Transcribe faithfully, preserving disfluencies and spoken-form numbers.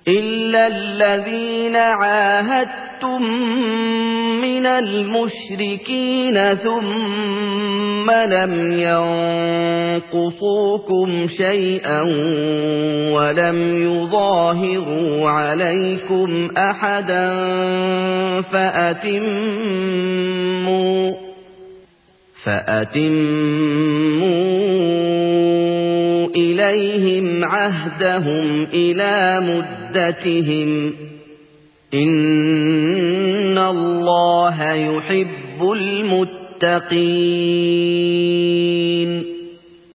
إلا الذين عاهدتم من المشركين ثم لم ينقصوكم شيئا ولم يظاهروا عليكم أحدا فأتموا فأتموا إليهم عهدهم إلى مدتهم إن الله يحب المتقين